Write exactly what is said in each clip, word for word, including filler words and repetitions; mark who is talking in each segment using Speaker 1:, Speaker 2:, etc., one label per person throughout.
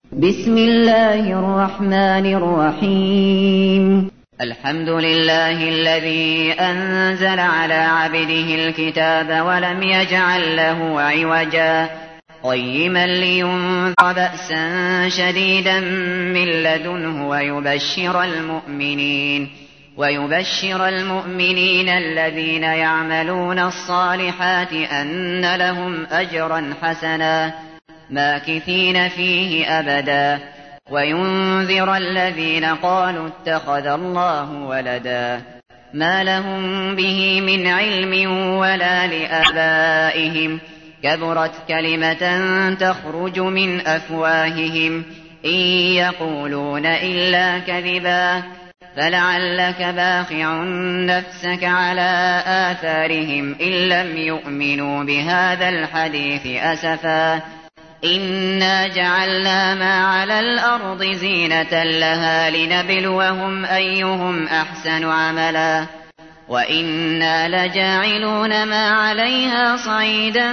Speaker 1: بسم الله الرحمن الرحيم. الحمد لله الذي أنزل على عبده الكتاب ولم يجعل له عوجا قيما لينذر بأسا شديدا من لدنه ويبشر المؤمنين ويبشر المؤمنين الذين يعملون الصالحات أن لهم أجرا حسنا ماكثين فيه أبدا وينذر الذين قالوا اتخذ الله ولدا ما لهم به من علم ولا لآبائهم كبرت كلمة تخرج من أفواههم إن يقولون إلا كذبا فلعلك باخع نفسك على آثارهم إن لم يؤمنوا بهذا الحديث أسفا إنا جعلنا ما على الأرض زينة لها لنبلوهم أيهم أحسن عملا وإنا لجاعلون ما عليها صعيدا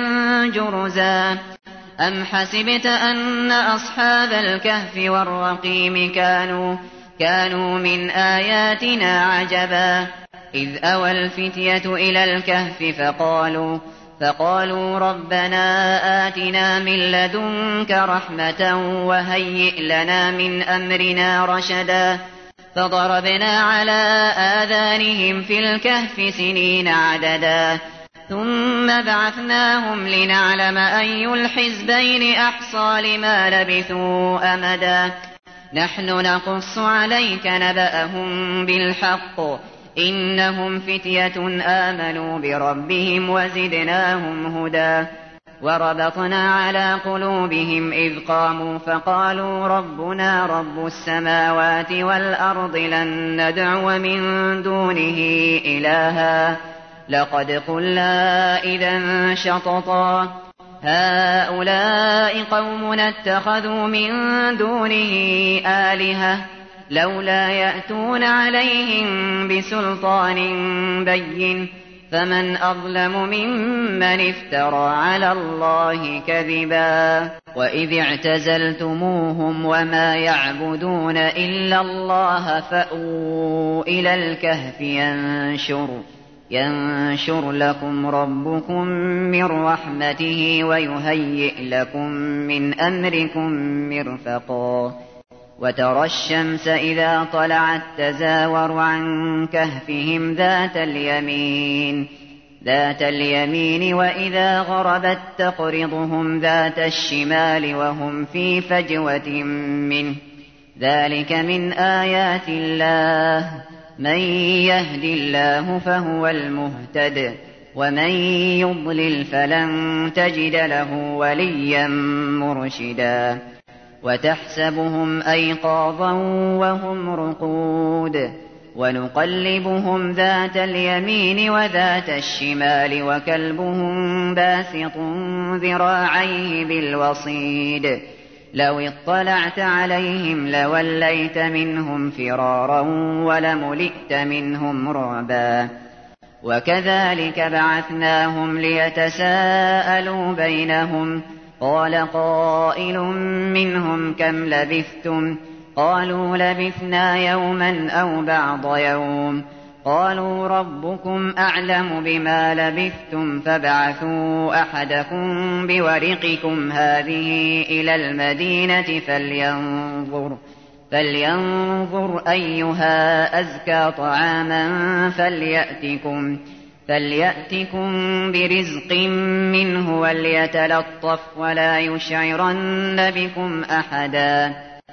Speaker 1: جرزا أم حسبت أن أصحاب الكهف والرقيم كانوا كانوا من آياتنا عجبا إذ أوى الفتية إلى الكهف فقالوا فقالوا ربنا آتنا من لدنك رحمة وهيئ لنا من أمرنا رشدا فضربنا على آذانهم في الكهف سنين عددا ثم بعثناهم لنعلم أي الحزبين أحصى لما لبثوا أمدا نحن نقص عليك نبأهم بالحق إنهم فتية آمنوا بربهم وزدناهم هدى وربطنا على قلوبهم إذ قاموا فقالوا ربنا رب السماوات والأرض لن ندعو من دونه إلها لقد قلنا إذا شططا هؤلاء قومنا اتخذوا من دونه آلهة لولا يأتون عليهم بسلطان بين فمن أظلم ممن افترى على الله كذبا وإذ اعتزلتموهم وما يعبدون إلا الله فأووا إلى الكهف ينشر ينشر لكم ربكم من رحمته ويهيئ لكم من أمركم مرفقا وترى الشمس إذا طلعت تزاور عن كهفهم ذات اليمين ذات اليمين وإذا غربت تقرضهم ذات الشمال وهم في فجوة منه ذلك من آيات الله من يهد الله فهو المهتد ومن يضلل فلن تجد له وليا مرشدا وتحسبهم أيقاظا وهم رقود ونقلبهم ذات اليمين وذات الشمال وكلبهم باسط ذراعيه بالوصيد لو اطلعت عليهم لوليت منهم فرارا ولملئت منهم رعبا وكذلك بعثناهم ليتساءلوا بينهم قال قائل منهم كم لبثتم قالوا لبثنا يوما أو بعض يوم قالوا ربكم أعلم بما لبثتم فابعثوا أحدكم بورقكم هذه إلى المدينة فلينظر فلينظر أيها أزكى طعاما فليأتكم فليأتكم برزق منه وليتلطف ولا يشعرن بكم أحدا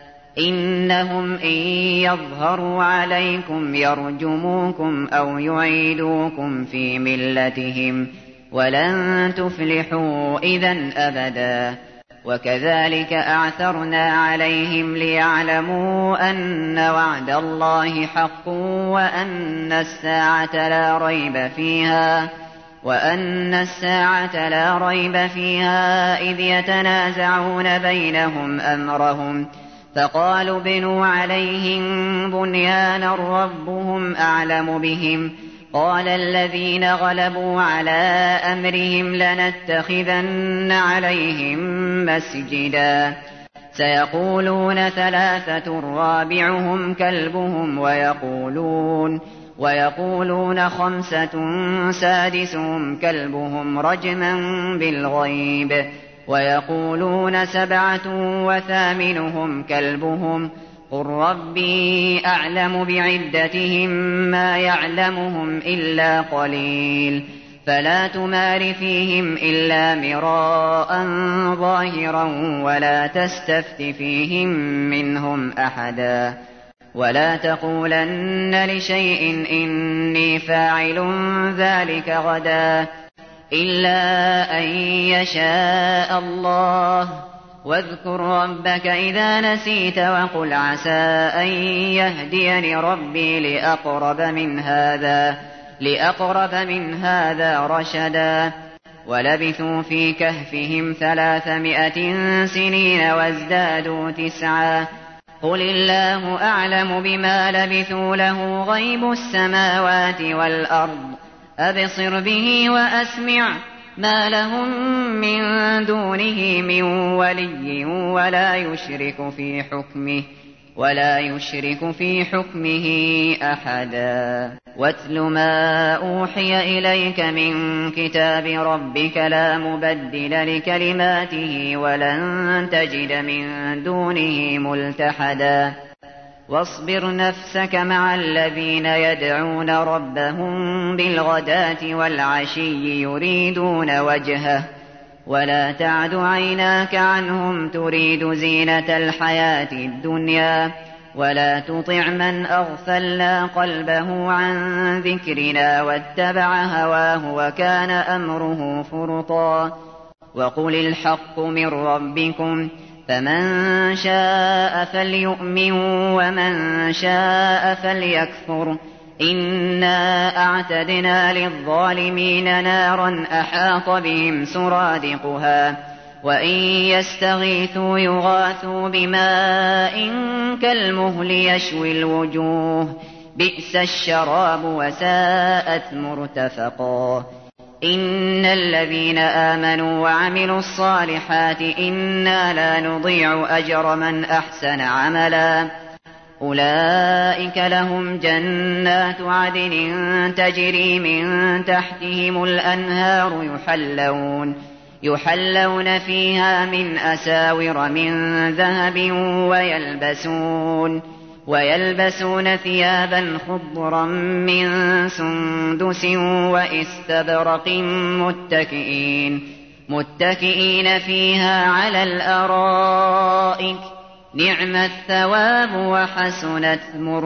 Speaker 1: إنهم إن يظهروا عليكم يرجموكم أو يعيدوكم في ملتهم ولن تفلحوا إذن أبدا وكذلك أعثرنا عليهم ليعلموا أن وعد الله حق وأن الساعة لا ريب فيها وأن الساعة لا ريب فيها إذ يتنازعون بينهم أمرهم فقالوا بنوا عليهم بنيانا ربهم أعلم بهم قال الذين غلبوا على أمرهم لنتخذن عليهم مسجدا سيقولون ثلاثة رابعهم كلبهم ويقولون ويقولون خمسة سادسهم كلبهم رجما بالغيب ويقولون سبعة وثامنهم كلبهم قل ربي أعلم بعدتهم ما يعلمهم إلا قليل فلا تمار فيهم إلا مراء ظاهرا ولا تستفت فيهم منهم أحدا ولا تقولن لشيء إني فاعل ذلك غدا إلا أن يشاء الله واذكر ربك إذا نسيت وقل عسى أن يهديني ربي لأقرب من هذا لأقرب من هذا رشدا ولبثوا في كهفهم ثلاثمائة سنين وازدادوا تسعا قل الله أعلم بما لبثوا له غيب السماوات والأرض أبصر به وأسمع ما لهم من دونه من ولي ولا يشرك في حكمه ولا يشرك في حكمه أحدا واتل ما أوحي إليك من كتاب ربك لا مبدل لكلماته ولن تجد من دونه ملتحدا واصبر نفسك مع الذين يدعون ربهم بالغداة والعشي يريدون وجهه ولا تعد عيناك عنهم تريد زينة الحياة الدنيا ولا تطع من أغفلنا قلبه عن ذكرنا واتبع هواه وكان أمره فرطا وقل الحق من ربكم فمن شاء فليؤمن ومن شاء فليكفر إنا أعتدنا للظالمين نارا أحاط بهم سرادقها وإن يستغيثوا يغاثوا بماء كالمهل يشوي الوجوه بئس الشراب وساءت مرتفقا إن الذين آمنوا وعملوا الصالحات إنا لا نضيع أجر من أحسن عملا أولئك لهم جنات عدن تجري من تحتهم الأنهار يحلون يحلون فيها من أساور من ذهب ويلبسون ويلبسون ثيابا خضرا من سندس وإستبرق متكئين متكئين فيها على الأرائك نعم الثواب وحسنت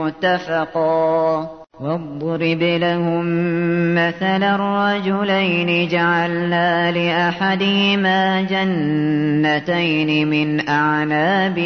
Speaker 1: مرتفقا واضرب لهم مثل الرجلين جعلنا لأحدهما جنتين من أعناب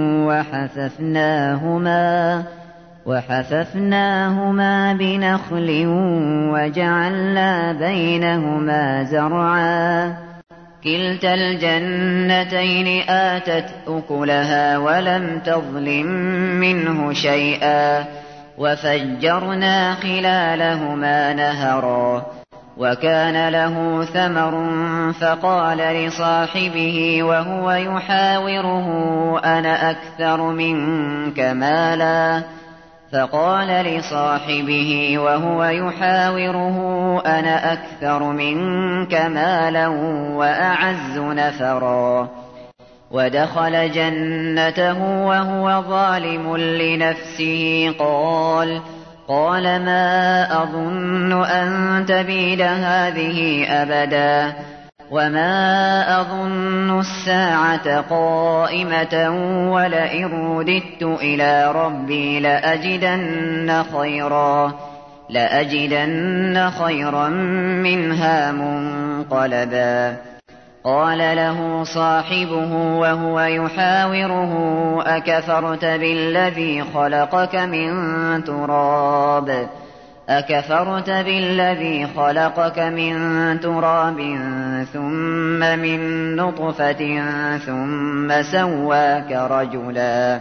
Speaker 1: وحففناهما وحففناهما بنخل وجعلنا بينهما زرعا كلتا الجنتين آتت أكلها ولم تظلم منه شيئا وفجرنا خلالهما نهرا وكان له ثمر فقال لصاحبه وهو يحاوره أنا أكثر منك مالا فقال لصاحبه وهو يحاوره أنا أكثر منك مالا وأعز نفرا ودخل جنته وهو ظالم لنفسه قال قال ما أظن أن تبيد هذه أبدا وما أظن الساعة قائمة ولئن رددت إلى ربي لأجدن خيرا لأجدن خيرا منها منقلبا قال له صاحبه وهو يحاوره أكفرت بالذي خلقك من تراب أكفرت بالذي خلقك من تراب ثم من نطفة ثم سواك رجلا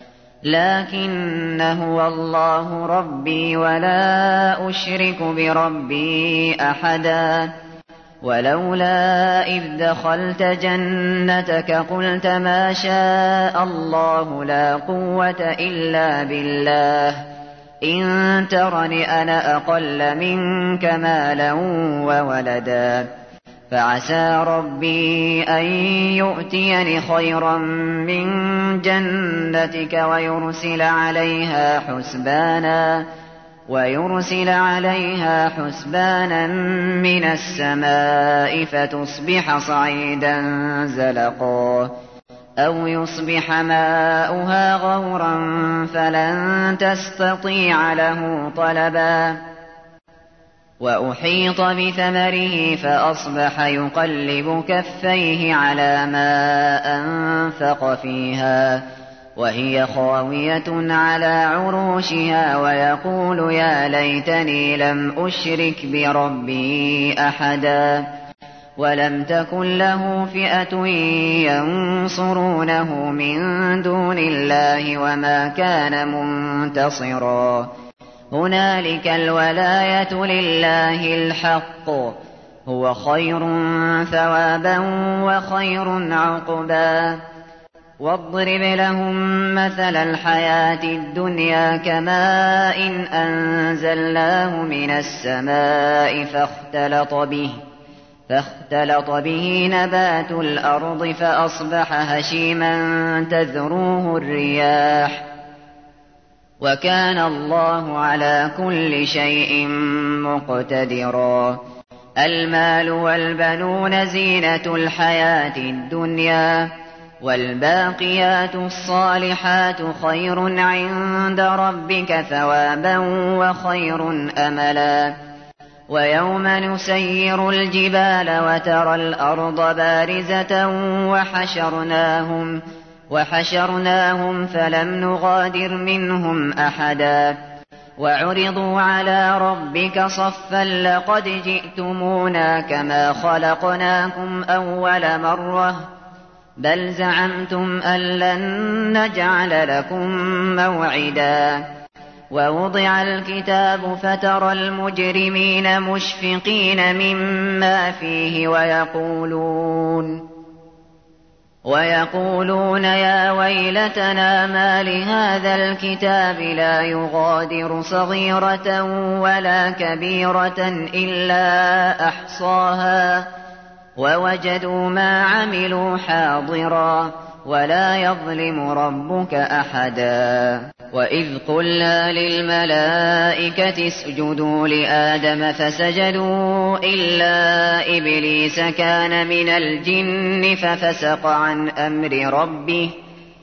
Speaker 1: لكن هو الله ربي ولا أشرك بربي أحدا ولولا إذ دخلت جنتك قلت ما شاء الله لا قوة إلا بالله إن ترني أنا أقل منك مالا وولدا فعسى ربي أن يؤتيني خيرا من جنتك ويرسل عليها حسبانا ويرسل عليها حسبانا من السماء فتصبح صعيدا زلقا أو يصبح ماؤها غورا فلن تستطيع له طلبا وأحيط بثمره فأصبح يقلب كفيه على ما أنفق فيها وهي خاوية على عروشها ويقول يا ليتني لم أشرك بربي أحدا ولم تكن له فئة ينصرونه من دون الله وما كان منتصرا هنالك الولاية لله الحق هو خير ثوابا وخير عقبا واضرب لهم مثل الحياة الدنيا كماء إن أنزلناه من السماء فاختلط به فاختلط به نبات الأرض فأصبح هشيما تذروه الرياح وكان الله على كل شيء مقتدرا المال والبنون زينة الحياة الدنيا والباقيات الصالحات خير عند ربك ثوابا وخير أملا ويوم نسير الجبال وترى الأرض بارزة وحشرناهم وحشرناهم فلم نغادر منهم أحدا وعرضوا على ربك صفا لقد جئتمونا كما خلقناكم أول مرة بل زعمتم أن لن نجعل لكم موعدا ووضع الكتاب فترى المجرمين مشفقين مما فيه ويقولون ويقولون يا ويلتنا ما لهذا الكتاب لا يغادر صغيرة ولا كبيرة إلا أحصاها ووجدوا ما عملوا حاضرا ولا يظلم ربك أحدا وإذ قلنا للملائكة اسجدوا لآدم فسجدوا إلا إبليس كان من الجن ففسق عن أمر ربه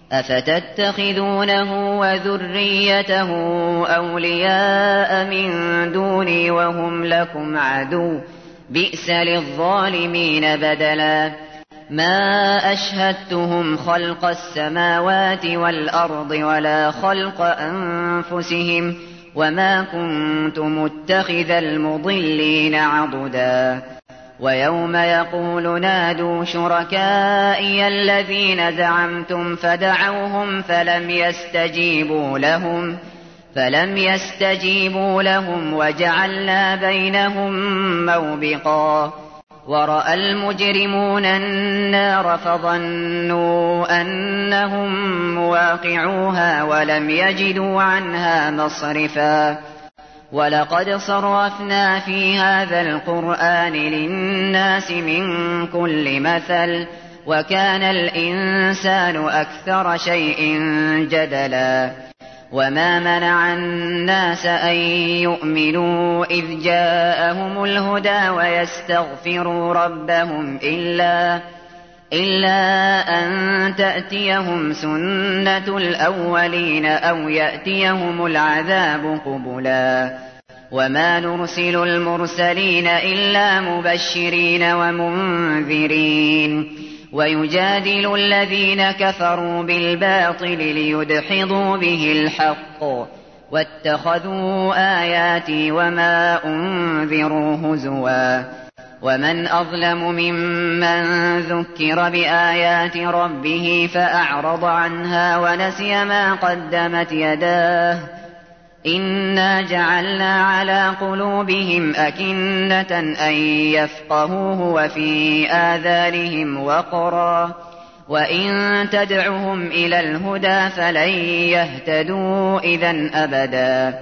Speaker 1: أفتتخذونه وذريته أولياء من دوني وهم لكم عدو بئس للظالمين بدلا ما أشهدتهم خلق السماوات والأرض ولا خلق أنفسهم وما كنت متخذ المضلين عضدا ويوم يقول نادوا شركائي الذين زعمتم فدعوهم فلم يستجيبوا لهم فلم يستجيبوا لهم وجعلنا بينهم موبقا ورأى المجرمون النار فظنوا أنهم مواقعوها ولم يجدوا عنها مصرفا ولقد صرفنا في هذا القرآن للناس من كل مثل وكان الإنسان أكثر شيء جدلا وما منع الناس أن يؤمنوا إذ جاءهم الهدى ويستغفروا ربهم إلا إلا أن تأتيهم سنة الأولين أو يأتيهم العذاب قبلا وما نرسل المرسلين إلا مبشرين ومنذرين ويجادل الذين كفروا بالباطل ليدحضوا به الحق واتخذوا آياتي وما أنذروا هزوا ومن أظلم ممن ذكر بآيات ربه فأعرض عنها ونسي ما قدمت يداه إنا جعلنا على قلوبهم أكنة أن يفقهوه وفي آذانهم وقرا وإن تدعهم إلى الهدى فلن يهتدوا إذا أبدا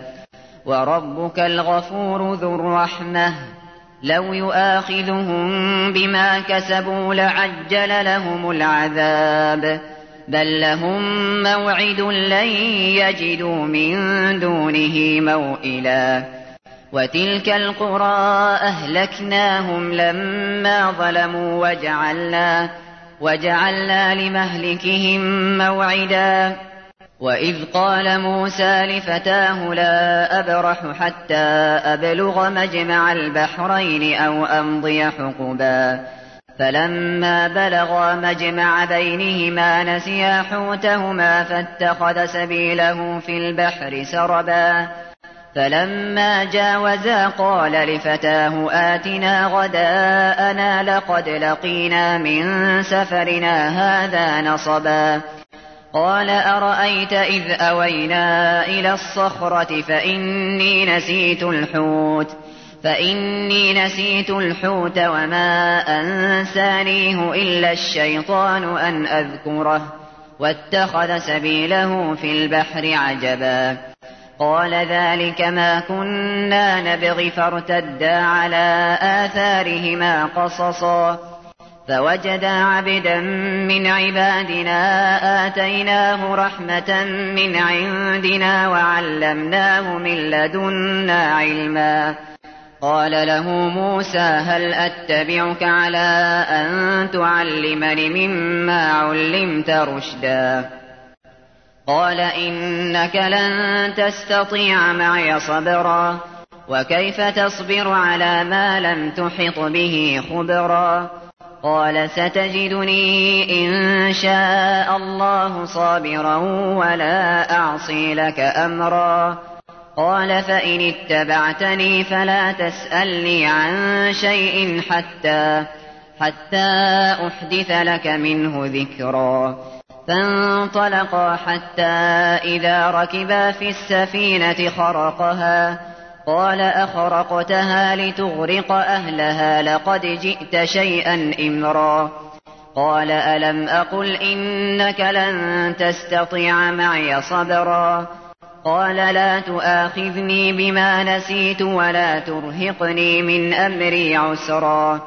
Speaker 1: وربك الغفور ذو الرحمة لو يؤاخذهم بما كسبوا لعجل لهم العذاب بل لهم موعد لن يجدوا من دونه موئلا وتلك القرى أهلكناهم لما ظلموا وجعلنا, وجعلنا لمهلكهم موعدا وإذ قال موسى لفتاه لا أبرح حتى أبلغ مجمع البحرين أو أمضي حقبا فلما بلغا مجمع بينهما نسيا حوتهما فاتخذ سبيله في البحر سربا فلما جاوزا قال لفتاه آتنا غداءنا لقد لقينا من سفرنا هذا نصبا قال أرأيت إذ أوينا إلى الصخرة فإني نسيت الحوت فإني نسيت الحوت وما أنسانيه إلا الشيطان أن أذكره واتخذ سبيله في البحر عجبا قال ذلك ما كنا نبغي فارتدا على آثارهما قصصا فوجدا عبدا من عبادنا آتيناه رحمة من عندنا وعلمناه من لدنا علما قال له موسى هل أتبعك على أن تعلمني مما علمت رشدا قال إنك لن تستطيع معي صبرا وكيف تصبر على ما لم تحط به خبرا قال ستجدني إن شاء الله صابرا ولا أعصي لك أمرا قال فإن اتبعتني فلا تسألني عن شيء حتى, حتى أحدث لك منه ذكرا فانطلقا حتى إذا ركبا في السفينة خرقها قال أخرقتها لتغرق أهلها لقد جئت شيئا إمرا قال ألم أقل إنك لن تستطيع معي صبرا قال لا تؤاخذني بما نسيت ولا ترهقني من أمري عسرا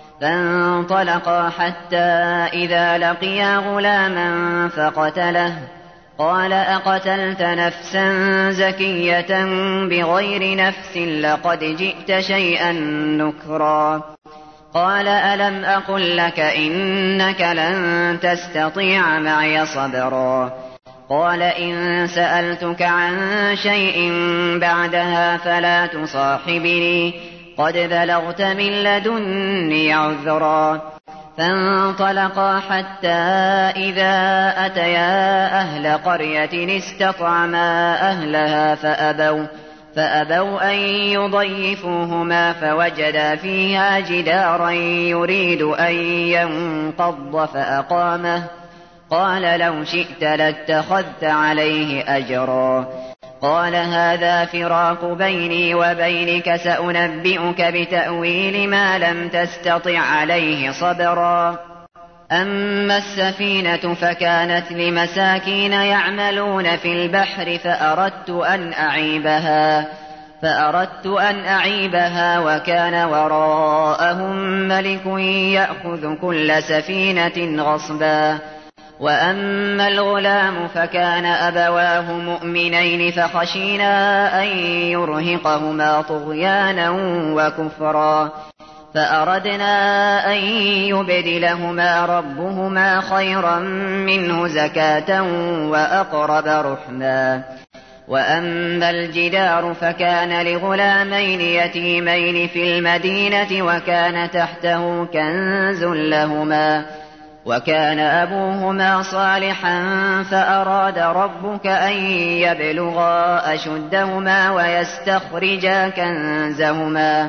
Speaker 1: فانطلقا حتى إذا لقيا غلاما فقتله قال أقتلت نفسا زكية بغير نفس لقد جئت شيئا نكرا قال ألم أقل لك إنك لن تستطيع معي صبرا قال إن سألتك عن شيء بعدها فلا تصاحبني قد بلغت من لدني عذرا فانطلقا حتى إذا أتيا أهل قرية استطعما أهلها فأبوا, فأبوا أن يضيفوهما فوجدا فيها جدارا يريد أن ينقض فأقامه قال لو شئت لاتخذت عليه أجرا قال هذا فراق بيني وبينك سأنبئك بتأويل ما لم تستطع عليه صبرا أما السفينة فكانت لمساكين يعملون في البحر فأردت أن أعيبها فأردت أن أعيبها وكان وراءهم ملك يأخذ كل سفينة غصبا وأما الغلام فكان أبواه مؤمنين فخشينا أن يرهقهما طغيانا وكفرا فأردنا أن يبدلهما ربهما خيرا منه زكاة وأقرب رحما وأما الجدار فكان لغلامين يتيمين في المدينة وكان تحته كنز لهما وكان أبوهما صالحا فأراد ربك أن يبلغا أشدهما ويستخرجا كنزهما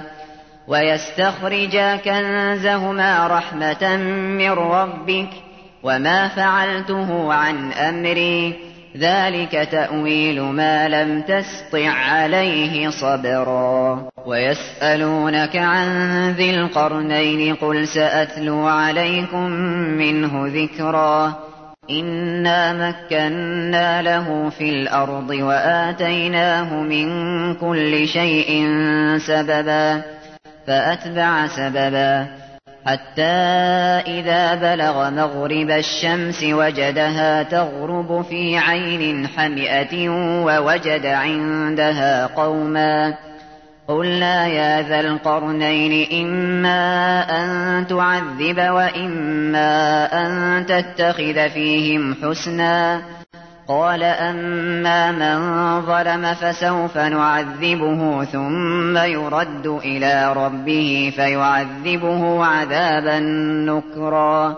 Speaker 1: ويستخرجا كنزهما رحمة من ربك وما فعلته عن أمري ذلك تأويل ما لم تسطع عليه صبرا ويسألونك عن ذي القرنين قل سأتلو عليكم منه ذكرا إنا مكنا له في الأرض وآتيناه من كل شيء سببا فأتبع سببا حتى إذا بلغ مغرب الشمس وجدها تغرب في عين حمئة ووجد عندها قوما قلنا يا ذا القرنين إما أن تعذب وإما أن تتخذ فيهم حسنا قال أما من ظلم فسوف نعذبه ثم يرد إلى ربه فيعذبه عذابا نكرا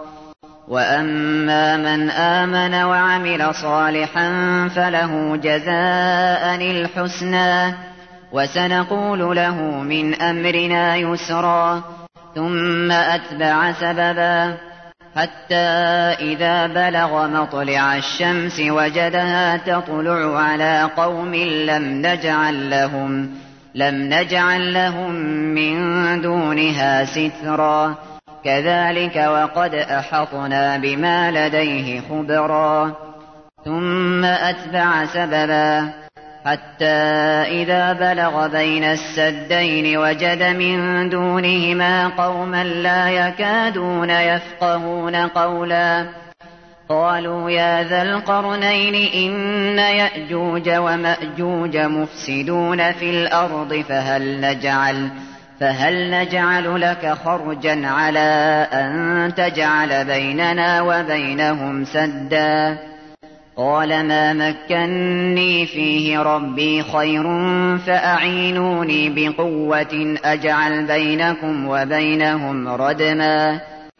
Speaker 1: وأما من آمن وعمل صالحا فله جزاء الحسنى وسنقول له من أمرنا يسرا ثم أتبع سببا حتى إذا بلغ مطلع الشمس وجدها تطلع على قوم لم نجعل لهم لم نجعل لهم من دونها سترا كذلك وقد أحطنا بما لديه خبرا ثم أتبع سببا حتى إذا بلغ بين السدين وجد من دونهما قوما لا يكادون يفقهون قولا قالوا يا ذا القرنين إن يأجوج ومأجوج مفسدون في الأرض فهل نجعل فهل نجعل لك خرجا على أن تجعل بيننا وبينهم سدا قال ما مكني فيه ربي خير فأعينوني بقوة أجعل بينكم وبينهم ردما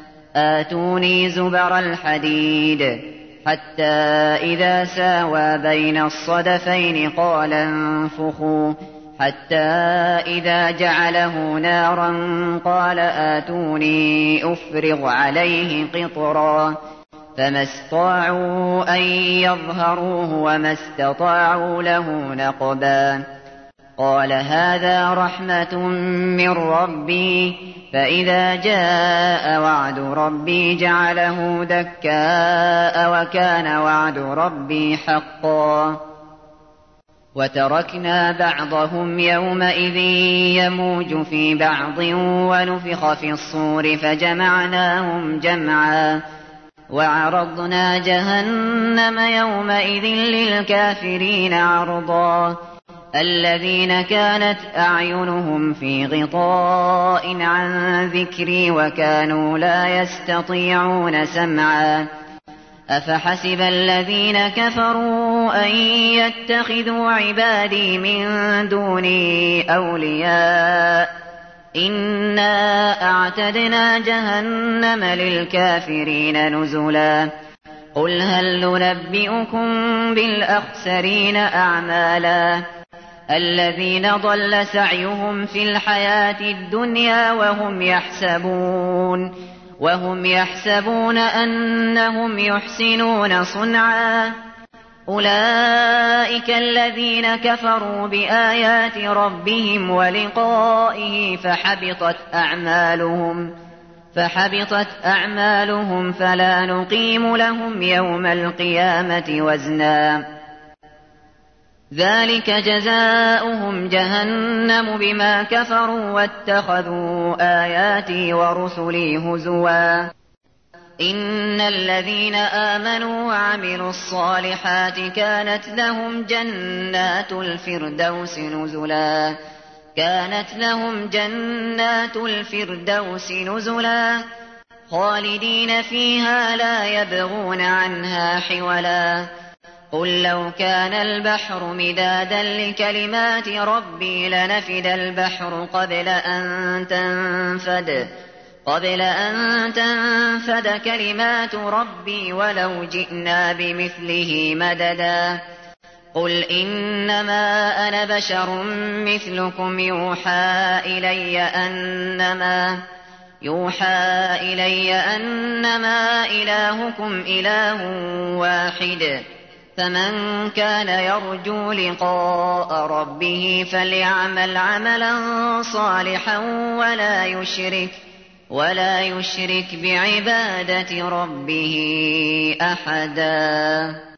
Speaker 1: آتوني زبر الحديد حتى إذا ساوى بين الصدفين قال انفخوا حتى إذا جعله نارا قال آتوني أفرغ عليه قطرا فما استطاعوا أن يظهروه وما استطاعوا له نقبا قال هذا رحمة من ربي فإذا جاء وعد ربي جعله دكاء وكان وعد ربي حقا وتركنا بعضهم يومئذ يموج في بعض ونفخ في الصور فجمعناهم جمعا وعرضنا جهنم يومئذ للكافرين عرضا الذين كانت أعينهم في غطاء عن ذكري وكانوا لا يستطيعون سمعا أفحسب الذين كفروا أن يتخذوا عبادي من دوني أولياء إنا أعتدنا جهنم للكافرين نزلا قل هل ننبئكم بالأخسرين أعمالا الذين ضل سعيهم في الحياة الدنيا وهم يحسبون وهم يحسبون أنهم يحسنون صنعا أولئك الذين كفروا بآيات ربهم ولقائه فحبطت أعمالهم فحبطت أعمالهم فلا نقيم لهم يوم القيامة وزنا ذلك جزاؤهم جهنم بما كفروا واتخذوا آياتي ورسلي هزوا إن الذين آمنوا وعملوا الصالحات كانت لهم جنات الفردوس نزلا كانت لهم جنات الفردوس نزلا خالدين فيها لا يبغون عنها حولا قل لو كان البحر مدادا لكلمات ربي لنفد البحر قبل أن تنفد قبل أن تنفد كلمات ربي ولو جئنا بمثله مددا قل إنما أنا بشر مثلكم يوحى إلي أنما يوحى إلي أنما إلهكم إله واحد فمن كان يرجو لقاء ربه فليعمل عملا صالحا ولا يشرك ولا يشرك بعبادة ربه أحدا.